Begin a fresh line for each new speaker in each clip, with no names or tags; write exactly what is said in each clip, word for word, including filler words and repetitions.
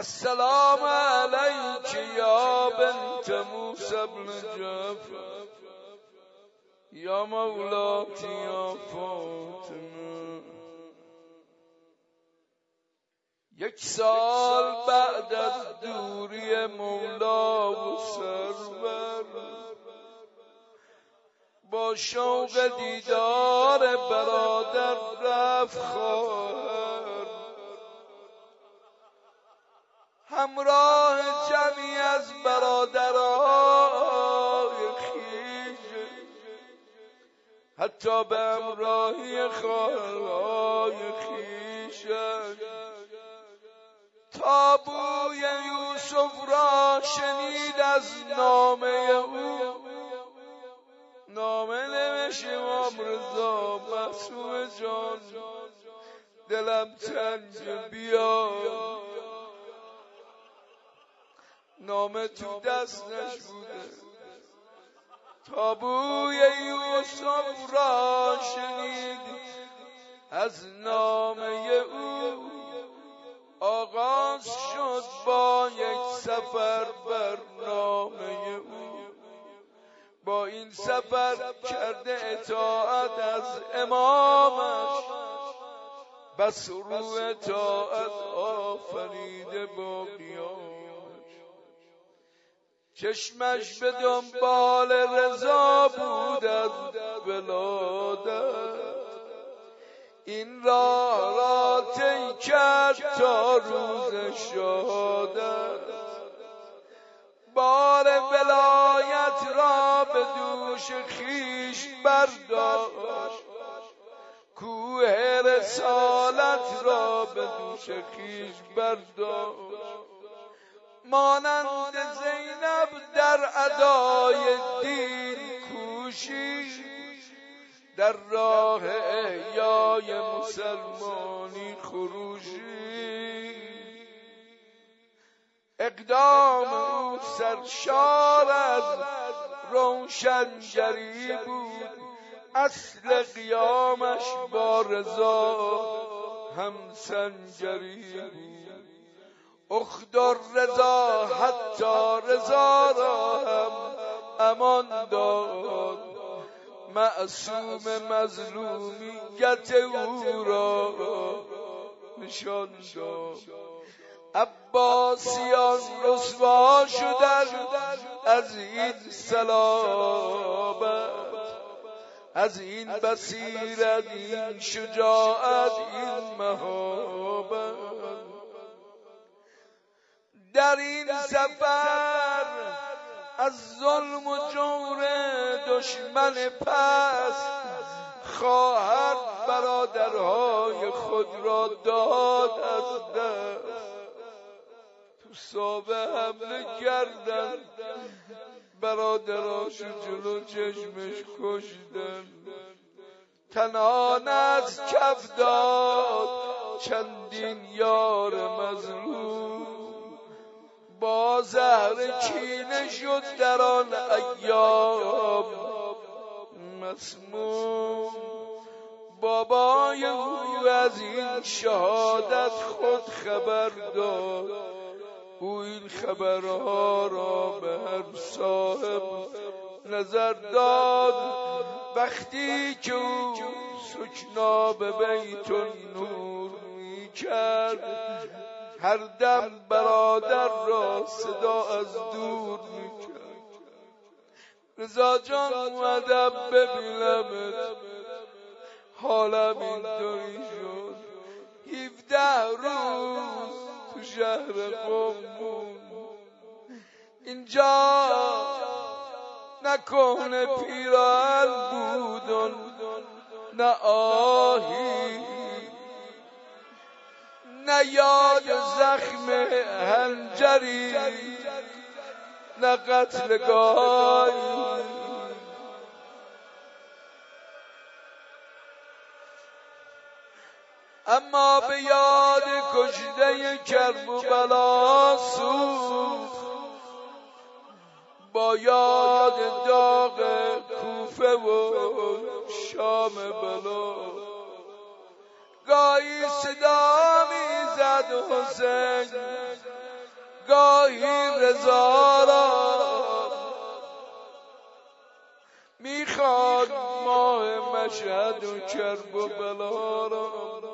السلام علیک یا بنت موسی بن جعفر یا مولاتی یا فاطمه. یک سال بعد از دوری مولا و سرور، با شوق دیدار برادر رفت خواهر، همراه جمعی از برادرای خویش، حتی به همراهی خواهرهای خویش، تا بوی یوسف را شنید از نامه او. نامه نوشت امام رضا: معصومه جان، دلم تنگ، بیا. نامه تو دستش بوده. تا بوی یوسف را شنید از نامه او، آغاز شد با یک سفر برنامه او. با این سفر کرده اطاعت از امامش، بس رو اطاعت آفریده با قیامش. چشمش به دنبال رضا بود از ولادت، این راه را طی کرد تا روز شهادت. بار ولایت را به دوش خویش برداشت، کوه رسالت را به دوش خویش برداشت. مانند زینب در ادای دین کوشید، در راه احیای مسلمانی خروشید. اقدام او سرشار از روشنگری بود، اصل قیامش با رضا هم سنجری بود. اخت رضا حتی رضا را هم امان داد، معصوم مظلومیت او را نشان داد. عباسیان رسوا شدند از این صلابت، از این بصیرت، این شجاعت، این مهابت. در این سفر از ظلم و جور دشمن پس، خواهر برادرهای خود را داد از دست. تو صابه حمله کردن، برادراشو جلو چشمش کشتن. تنها از کف داد چندین یار مظلوم، با زهر کینه شد در آن ایام مسموم. بابای او از این شهادت خود خبر داد، او این خبرها را به هر صاحب نظر داد. وقتی که او سکنا به بیت النور می کرد، هر دم برادر را صدا از دور می کرد: رضا جان اومدم ببینمت. حالم اینطوری شد، هفده روز تو شهر قم بود. اینجا نکنه پیران بودن، نه آهی، نه یاد زخم هنجری، نه قتلگاهی. اما به یاد کشته کربلا سوخت، با یاد داغ کوفه و شام بلا. گاهی صدا میزد حسین گاهی رضا را میخواد ماه مشهد و کرب و بلا را،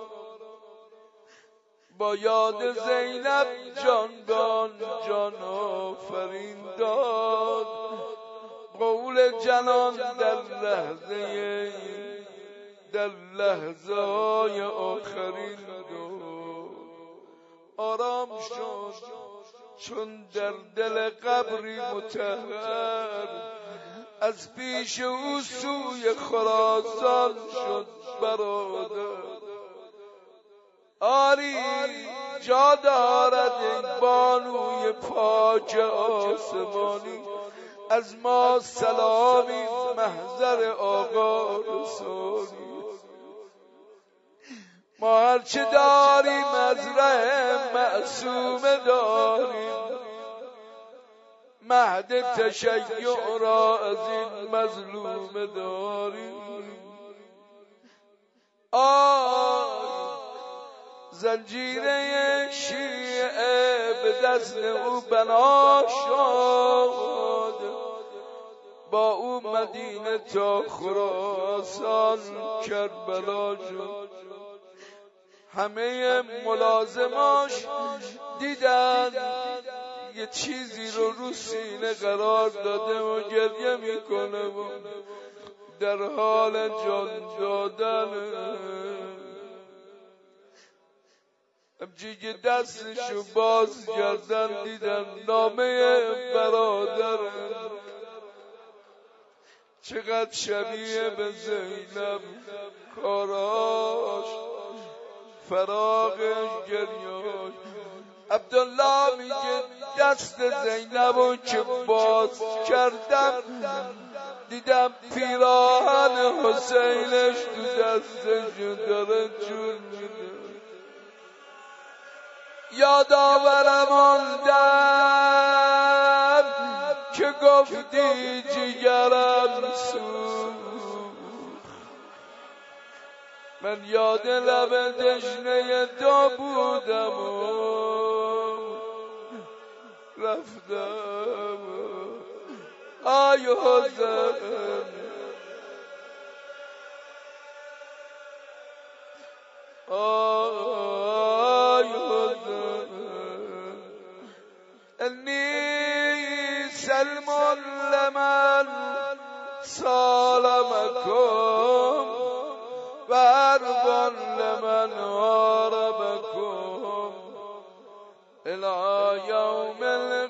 با یاد زینب جانبان جان آفرین داد. قول جنان در لحظه در لحظه های آخرین داد. آرام شد چون در دل قبری مطهر، از پیش او سوی خراسان شد برادر. آری جا دارد این بانوی پاک آسمانی، از ما سلامی محضر آقا رسولی. ما هرچه داریم از ره معصوم داریم، مهد تشیع را از این مظلوم داریم. آی زنجیره شیعه به دست او بنا شد، با او مدینه تا خراسان کربلا شد. همه ملازماش دیدن یه چیزی رو رو سینه قرار داده و گریه میکنه و در حال جان دادن. همچی دستشو باز کردن دیدن نامه برادر، چقدر شبیه به زینب کاراش، فراقش گریاش. عبدالله میگه دست زینبو که باز کردم دیدم پیراهن حسینش تو دستشو داره جون میده. یادآورم آن دم که گفتی جگرم سوخت، من یاد لب دشنه تو بودم و رفتم. آی حسین آی حسین انی سلم لمن سالمکم و حرب لمن حاربکم الی یوم